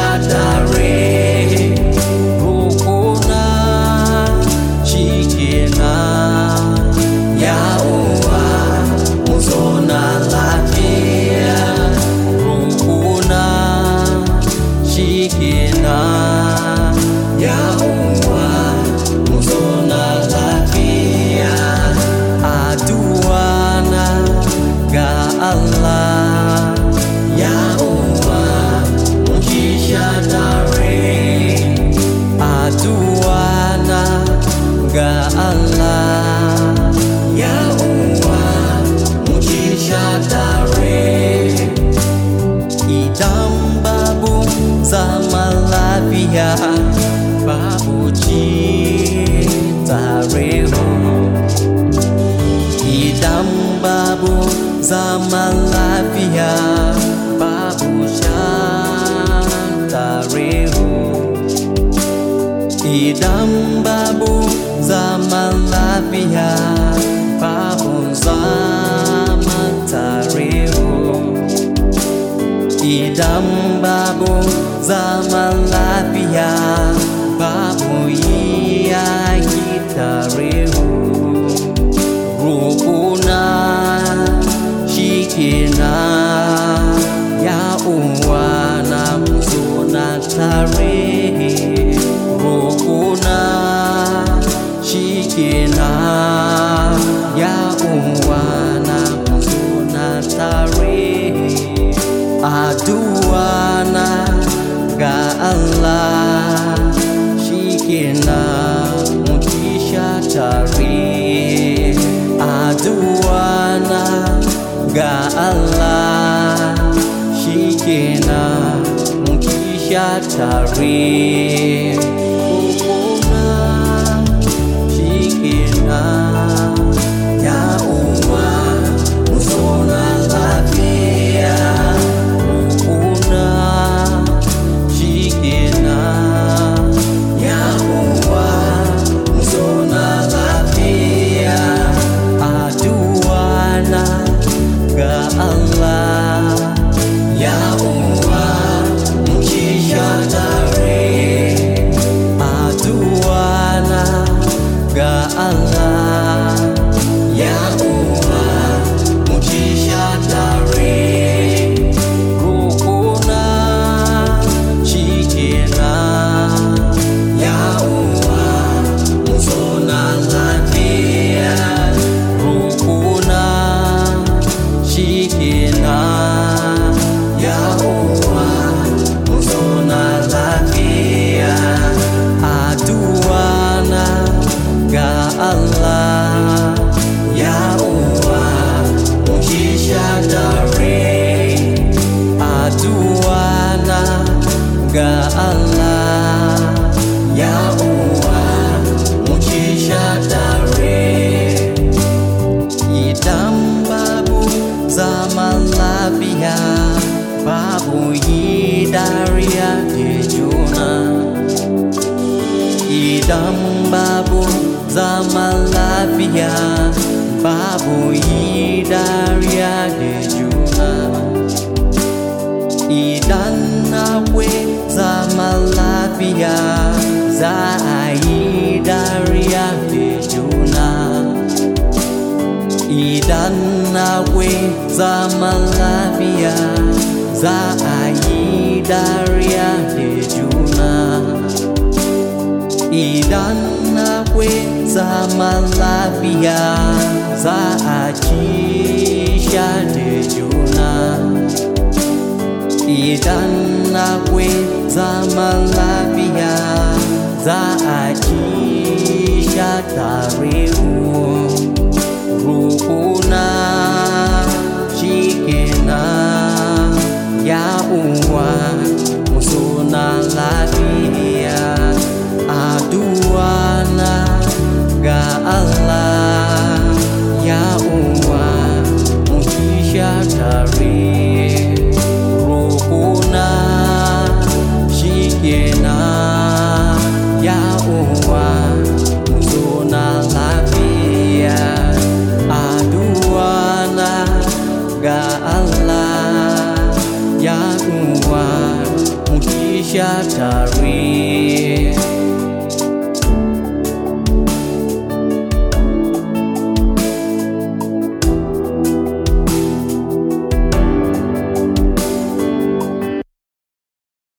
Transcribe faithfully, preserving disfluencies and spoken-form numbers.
tare rukuna shikenan yawa muzona lafiya rukuna shikenan yawa muzona lafiya aduana ga Allah yawa mukisha tare aduana ga Allah yawa mukisha tare idan babu zaman lafiya babu ci tare idan babu zaman lafiya babu shan tare idan babu zaman lafiya babu zaman tare idan babu zaman lafiya babu yaki tare rukuna shikenan ya uwana muzona tare rukuna shikenan ya uwana muzona tare aduana ga Allah shikenan mukisha tare aduana ga Allah shikenan mukisha tare rukuna shikenan ya uwa muzona lafiya rukuna shikenan ya uwa muzona lafiya aduana ga Allah ya uwa mukisha tare aduana ga Allah ya uwa mukisha tare rukuna shikenan ya uwa muzona lafiya rukuna shikenan ya uwa muzona lafiya aduana ga Allah ya uwa mukisha tare aduana ga Allah ya uwa mukisha tare idan babu zaman lafiya babu yi dariya da juna idan babu zaman lafiya babu yi dariya da juna idan akwai zaman lafiya za a yi dariya da juna idan akwai zaman lafiya za a yi dariya da juna idan akwai zaman lafiya za a ci sha da juna idan akwai zaman lafiya za a ci sha tare rukuna shikenan ya uwa muzona lafiya aduana ga Allah ya uwa mukisha tare rukuna shikenan ya uwa muzona lafiya aduana ga Allah sha tare